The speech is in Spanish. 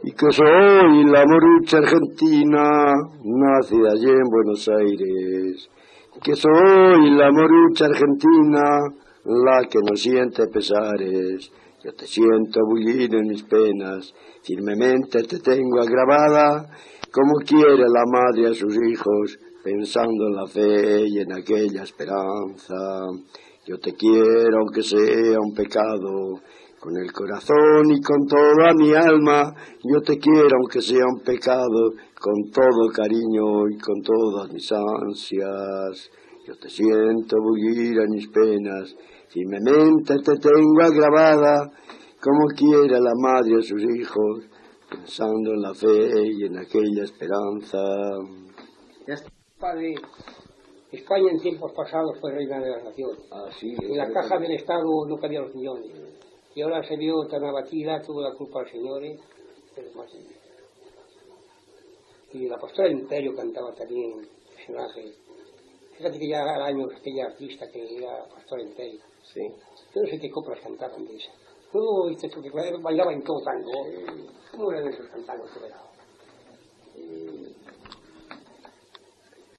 y que soy la morucha argentina, nacida allí en Buenos Aires, que soy la morucha argentina, la que no siente pesares. Yo te siento bullir en mis penas, firmemente te tengo agravada, como quiere la madre a sus hijos, pensando en la fe y en aquella esperanza. Yo te quiero aunque sea un pecado, con el corazón y con toda mi alma. Yo te quiero aunque sea un pecado, con todo cariño y con todas mis ansias. Yo te siento bullir en mis penas, firmemente te tengo agravada, como quiera la madre a sus hijos, pensando en la fe y en aquella esperanza. Padre, España en tiempos pasados fue reina de las naciones. En la caja del Estado no cabían los millones. Y ahora se vio tan abatida, tuvo la culpa al Señor. Y la pastora del Imperio cantaba también personajes. Fíjate que ya al año aquella artista que era pastora del Imperio. Sí. Yo no sé qué coplas cantaban de esa. No, viste, porque bailaba en todo tango. ¿Cómo eran esos cantangos que bailaba?